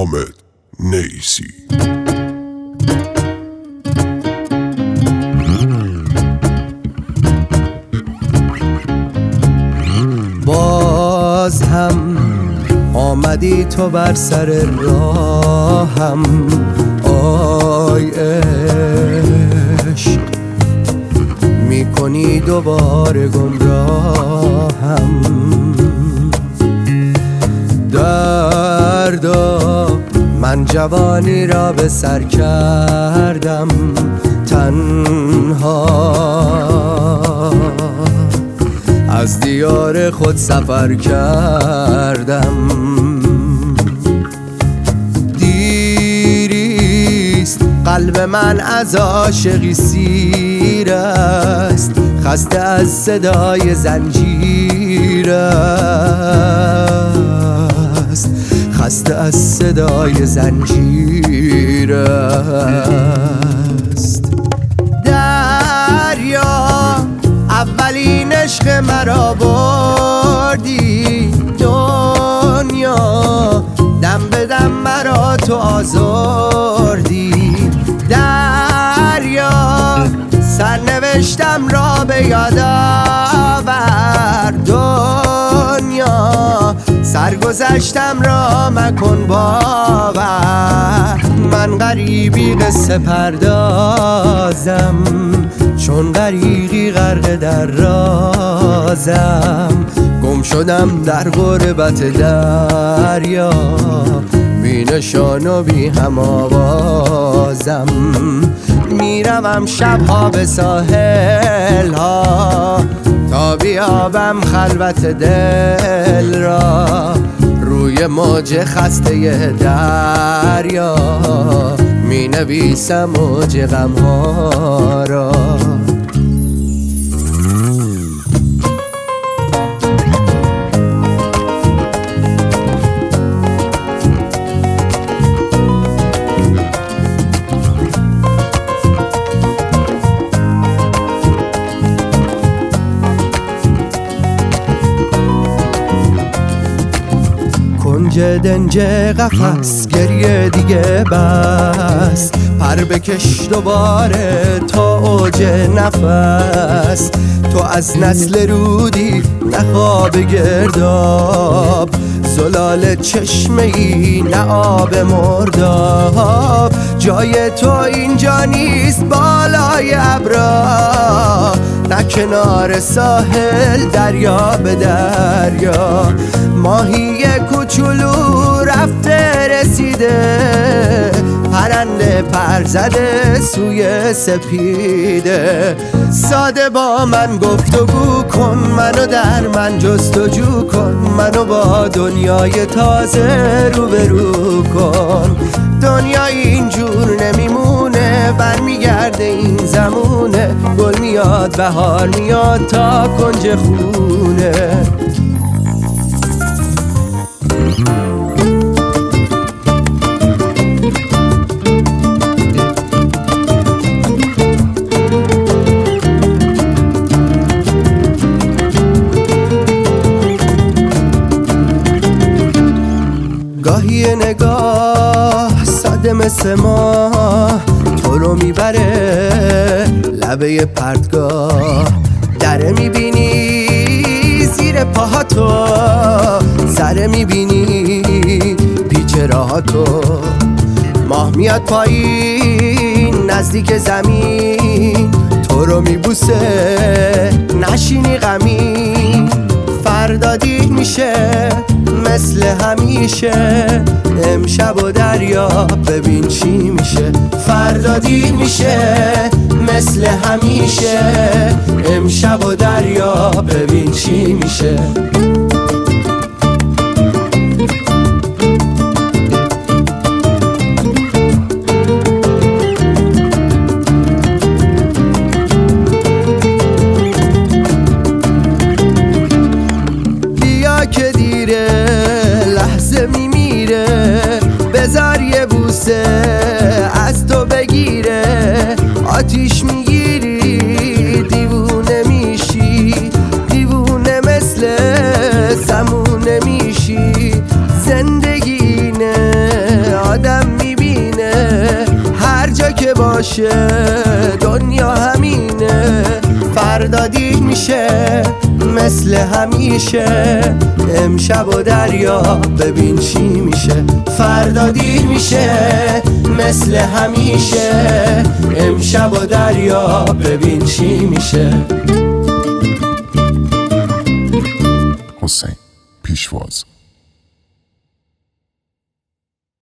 حامد نیسی. باز هم آمدی تو بر سر راهم، آی عشق میکنی دوباره گمراهم. دردا من جوانی را به سر کردم تنها، از دیار خود سفر کردم. دیریست قلب من از عاشقی سیر است، خسته از صدای زنجیر است، خسته از صدای زنجیر است. دریا اولین عشق مرا بردی، دنیا دم به دم مرا تو آزردی. دریا سرنوشتم را به یاد آور، دنیا سرگذشتم را مکن باور. من غریبی قصه پردازم، چون غریقی غرق در رازم. گم شدم در غربت دریا، بی نشان و بی هم آوازم. میروم شبها به ساحل ها تا بیابم خلوت دل را، روی موج خسته دریا می نویسم موج غم ها را. کنج دنج قفس گریه دیگه بس، پر بکش دوباره تا اوج نفس. تو از نسل رودی نه خواب گرداب، زلال چشمه ای نه آب مرداب. جای تو اینجا نیست بالای ابرا، نه کنار ساحل دریا به دریا. ماهی کوچولو رفته رسیده، پرنده پر زده سوی سپیده. ساده با من گفتگو کن، منو در من جستجو کن، منو با دنیای تازه روبرو کن. دنیا اینجور نمیمونه، برمیگرده این زمونه. گل میاد بهار میاد تا کنج خونه. گاهی نگاه ساده مثل ما تو رو میبره لبه پرتگاه. دره میبینی زیر پاهاتو، سره میبینی پیچ راهاتو. ماه میاد پایین نزدیک زمین، تو رو میبوسه نشینی غمین. فردا دیر میشه مثل همیشه، امشب و دریا ببین چی میشه. فردا دیر میشه مثل همیشه، امشب و دریا ببین چی میشه. بیا که دیره لحظه میمیره، بذار یه بوسه از تو بگیره. آتیش میگیری دیوونه میشی، دیوونه مثل زمونه میشی. زندگی نه باشه دنیا همینه، فردا دیر میشه مثل همیشه. امشب و دریا ببین چی میشه، فردا دیر میشه مثل همیشه. امشب و دریا ببین چی میشه.